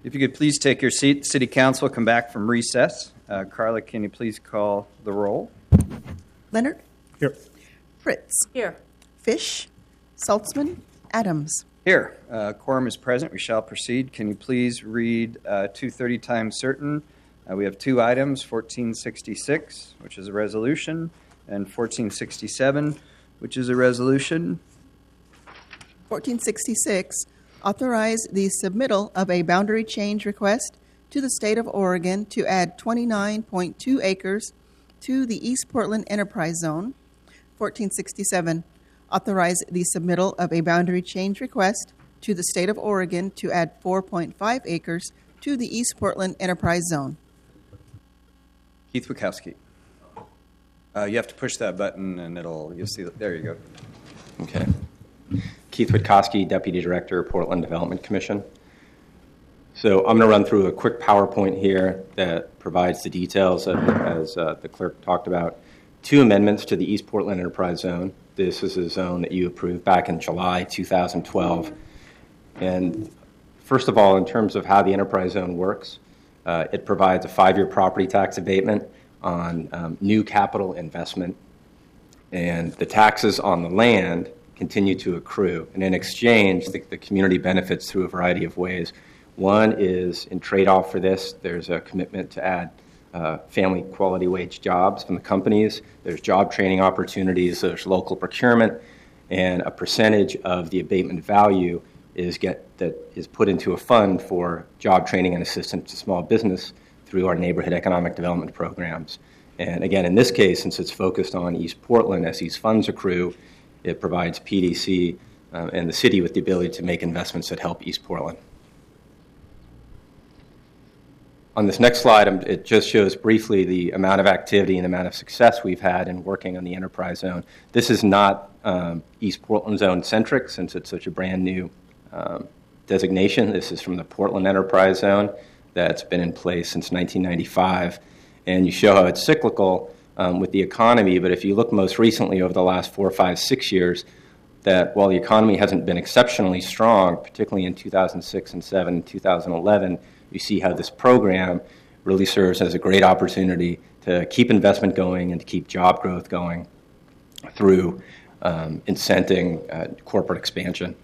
If you could please take your seat, City Council come back from recess. Carla, can you please call the roll? Leonard? Here. Fritz? Here. Fish? Saltzman? Adams? Here. Quorum is present. We shall proceed. Can you please read 2:30 times certain? We have two items, 1466, which is a resolution, and 1467, which is a resolution. 1466, authorize the submittal of a boundary change request to the State of Oregon to add 29.2 acres to the East Portland Enterprise Zone. 1467, authorize the submittal of a boundary change request to the State of Oregon to add 4.5 acres to the East Portland Enterprise Zone. Keith Wachowski. You have to push that button and you'll see, there you go. Okay. Keith Witkowski, Deputy Director, Portland Development Commission. So I'm going to run through a quick PowerPoint here that provides the details, as the clerk talked about. Two amendments to the East Portland Enterprise Zone. This is a zone that you approved back in July 2012. And first of all, in terms of how the Enterprise Zone works, it provides a 5-year property tax abatement on new capital investment. And the taxes on the land continue to accrue. And in exchange, the community benefits through a variety of ways. One is, in trade-off for this, there's a commitment to add family quality wage jobs from the companies. There's job training opportunities. There's local procurement. And a percentage of the abatement value that is put into a fund for job training and assistance to small business through our neighborhood economic development programs. And again, in this case, since it's focused on East Portland, as these funds accrue, it provides PDC and the city with the ability to make investments that help East Portland. On this next slide, it just shows briefly the amount of activity and the amount of success we've had in working on the Enterprise Zone. This is not East Portland Zone centric, since it's such a brand new designation. This is from the Portland Enterprise Zone that's been in place since 1995. And you show how it's cyclical with the economy, but if you look most recently over the last 4, 5, 6 years, that while the economy hasn't been exceptionally strong, particularly in 2006 and 7, 2011, you see how this program really serves as a great opportunity to keep investment going and to keep job growth going through incenting corporate expansion.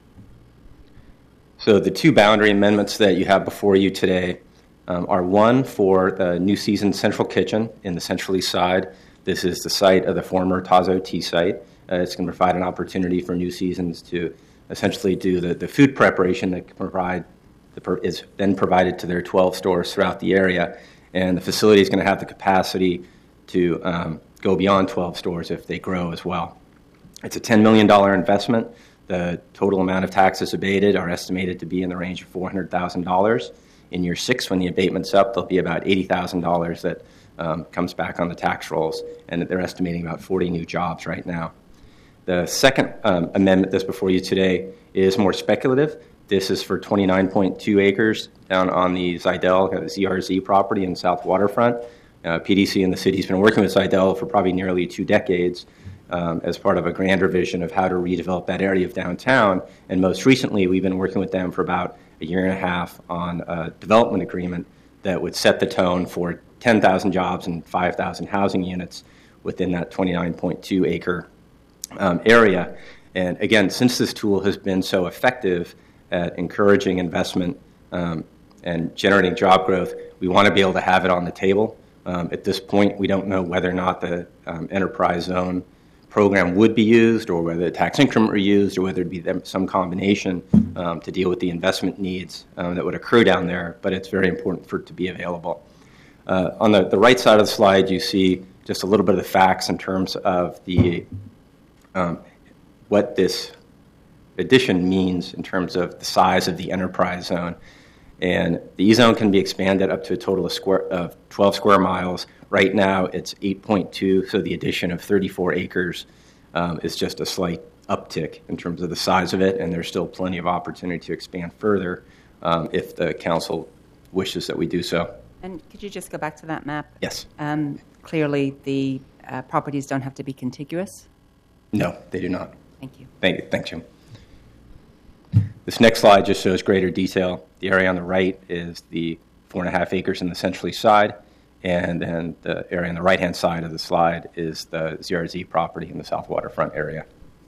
So the two boundary amendments that you have before you today are one for the New Seasons Central Kitchen in the Central East Side. This is the site of the former Tazo Tea site. It's going to provide an opportunity for New Seasons to essentially do the food preparation that is then provided to their 12 stores throughout the area. And the facility is going to have the capacity to go beyond 12 stores if they grow as well. It's a $10 million investment. The total amount of taxes abated are estimated to be in the range of $400,000. In year 6, when the abatement's up, there'll be about $80,000 that comes back on the tax rolls, and they're estimating about 40 new jobs right now. The second amendment that's before you today is more speculative. This is for 29.2 acres down on the Zidell, ZRZ property in South Waterfront. PDC and the city's been working with Zidell for probably nearly 2 decades as part of a grander vision of how to redevelop that area of downtown. And most recently, we've been working with them for about a year and a half on a development agreement that would set the tone for 10,000 jobs and 5,000 housing units within that 29.2 acre area. And again, since this tool has been so effective at encouraging investment and generating job growth, we want to be able to have it on the table. At this point, we don't know whether or not the Enterprise Zone program would be used, or whether the tax increment were used, or whether it'd be some combination to deal with the investment needs that would accrue down there, but it's very important for it to be available. On the right side of the slide, you see just a little bit of the facts in terms of the what this addition means in terms of the size of the Enterprise Zone. And the E-Zone can be expanded up to a total of 12 square miles. Right now, it's 8.2, so the addition of 34 acres is just a slight uptick in terms of the size of it, and there's still plenty of opportunity to expand further if the council wishes that we do so. And could you just go back to that map? Yes. Clearly, the properties don't have to be contiguous? No, they do not. Thank you. Thank you. Thanks, Jim. This next slide just shows greater detail. The area on the right is the 4.5 acres in the Central East Side, and then the area on the right-hand side of the slide is the ZRZ property in the South Waterfront area.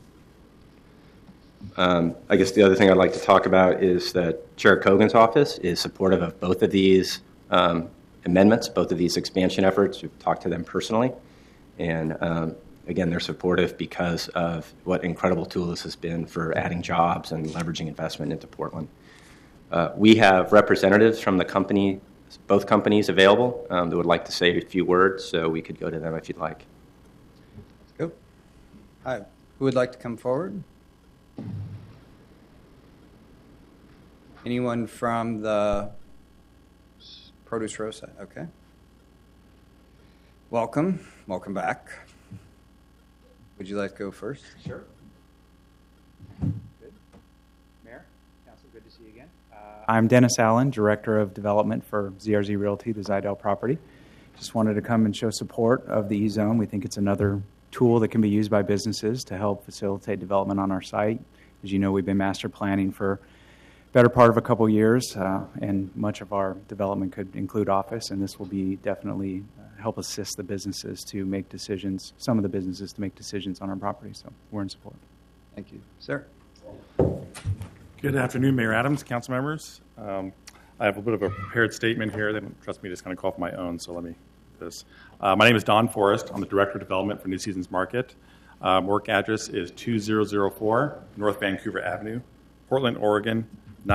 I guess the other thing I'd like to talk about is that Chair Kogan's office is supportive of both of these amendments, both of these expansion efforts. We've talked to them personally, and again, they're supportive because of what incredible tool this has been for adding jobs and leveraging investment into Portland. We have representatives from the company, both companies available that would like to say a few words, so we could go to them if you'd like. Let's go. Hi. Who would like to come forward? Anyone from the Produce Row side? Okay. Welcome. Welcome back. Would you like to go first? Sure. Good. Mayor, Council, good to see you again. I'm Dennis Allen, Director of Development for ZRZ Realty, the Zidell property. Just wanted to come and show support of the E-Zone. We think it's another tool that can be used by businesses to help facilitate development on our site. As you know, we've been master planning for better part of a couple years, and much of our development could include office, and this will be definitely help assist the businesses to make decisions, some of the businesses to make decisions on our property, so we're in support. Thank you. Sir. Good afternoon, Mayor Adams, council members. I have a bit of a prepared statement here. They don't trust me to just kind of call off my own, so let me do this. My name is Don Forrest. I'm the Director of Development for New Seasons Market. Work address is 2004 North Vancouver Avenue, Portland, Oregon,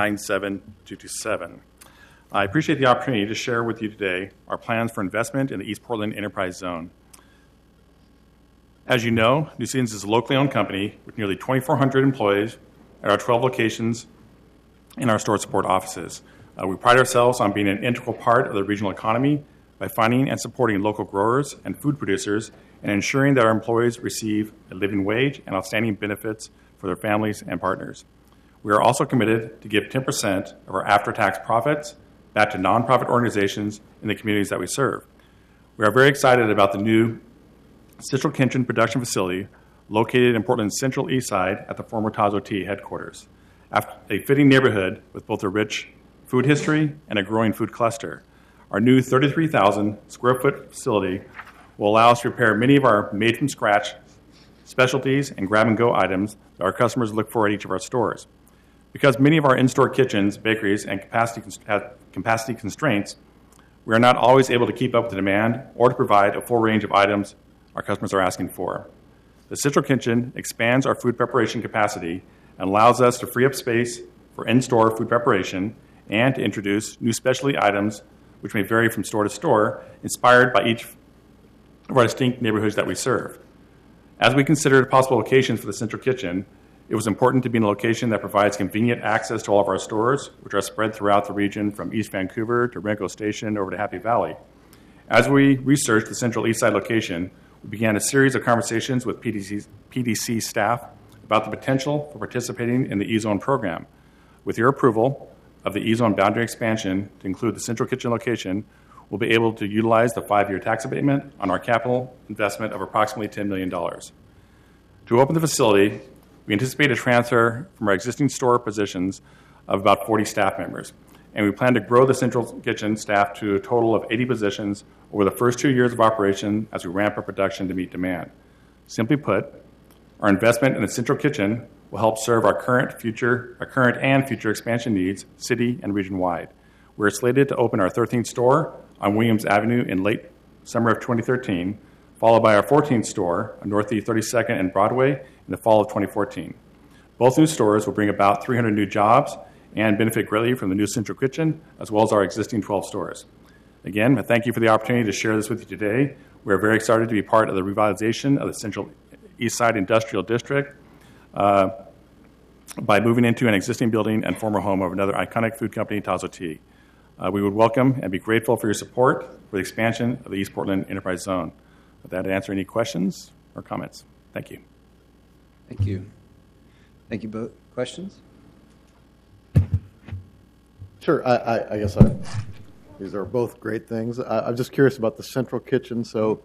97227. I appreciate the opportunity to share with you today our plans for investment in the East Portland Enterprise Zone. As you know, New Seasons is a locally owned company with nearly 2,400 employees at our 12 locations in our store support offices. We pride ourselves on being an integral part of the regional economy by finding and supporting local growers and food producers and ensuring that our employees receive a living wage and outstanding benefits for their families and partners. We are also committed to give 10% of our after-tax profits back to nonprofit organizations in the communities that we serve. We are very excited about the new Central Kitchen production facility located in Portland's Central East Side at the former Tazo Tea headquarters, a fitting neighborhood with both a rich food history and a growing food cluster. Our new 33,000 square foot facility will allow us to prepare many of our made-from-scratch specialties and grab-and-go items that our customers look for at each of our stores. Because many of our in-store kitchens, bakeries, and have capacity constraints, we are not always able to keep up with the demand or to provide a full range of items our customers are asking for. The Central Kitchen expands our food preparation capacity and allows us to free up space for in-store food preparation and to introduce new specialty items which may vary from store to store, inspired by each of our distinct neighborhoods that we serve. As we considered possible locations for the Central Kitchen, it was important to be in a location that provides convenient access to all of our stores, which are spread throughout the region from East Vancouver to Renko Station over to Happy Valley. As we researched the Central East Side location, we began a series of conversations with PDC staff about the potential for participating in the E-Zone program. With your approval of the E-Zone boundary expansion to include the Central Kitchen location, we'll be able to utilize the 5-year tax abatement on our capital investment of approximately $10 million. To open the facility, we anticipate a transfer from our existing store positions of about 40 staff members, and we plan to grow the Central Kitchen staff to a total of 80 positions over the first 2 years of operation as we ramp up production to meet demand. Simply put, our investment in the Central Kitchen will help serve our current and future expansion needs, city and region-wide. We're slated to open our 13th store on Williams Avenue in late summer of 2013, followed by our 14th store on Northeast 32nd and Broadway in the fall of 2014. Both new stores will bring about 300 new jobs and benefit greatly from the new Central Kitchen, as well as our existing 12 stores. Again, I thank you for the opportunity to share this with you today. We are very excited to be part of the revitalization of the Central East Side Industrial District by moving into an existing building and former home of another iconic food company, Tazo Tea. We would welcome and be grateful for your support for the expansion of the East Portland Enterprise Zone. With that, answer any questions or comments. Thank you. Thank you. Thank you both. Questions? Sure. I guess these are both great things. I'm just curious about the Central Kitchen. So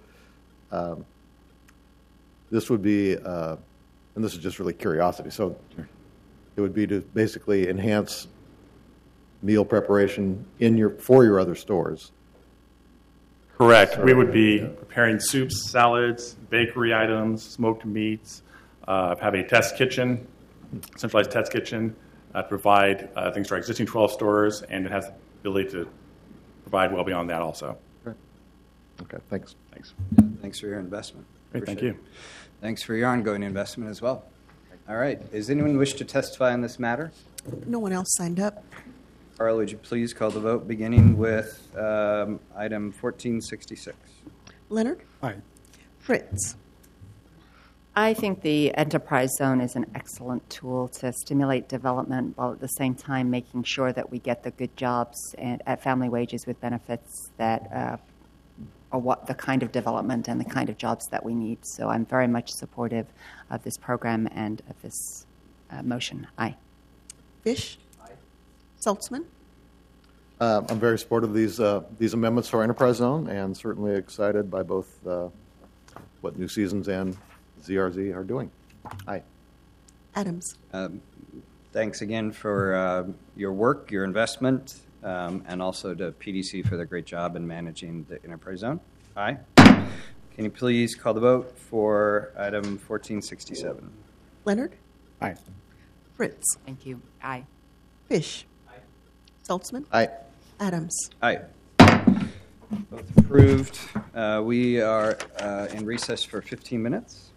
this would be, and this is just really curiosity. So it would be to basically enhance meal preparation for your other stores. Correct. We would be preparing soups, salads, bakery items, smoked meats, have a test kitchen, centralized test kitchen, to provide things to our existing 12 stores, and it has the ability to provide well beyond that also. Okay, thanks. Thanks. Thanks for your investment. Great, thank Appreciate you. it. Thanks for your ongoing investment as well. All right. Does anyone wish to testify on this matter? No one else signed up. Carla, would you please call the vote, beginning with item 1466? Leonard? Aye. Fritz? I think the enterprise zone is an excellent tool to stimulate development while at the same time making sure that we get the good jobs and at family wages with benefits that are what the kind of development and the kind of jobs that we need. So I'm very much supportive of this program and of this motion. Aye. Fish? Saltzman? I'm very supportive of these amendments to our enterprise zone, and certainly excited by both what New Seasons and ZRZ are doing. Aye. Adams? Thanks again for your work, your investment, and also to PDC for their great job in managing the enterprise zone. Aye. Can you please call the vote for item 1467? Leonard? Aye. Fritz? Thank you. Aye. Fish? Saltzman? Aye. Adams? Aye. Both approved. We are in recess for 15 minutes.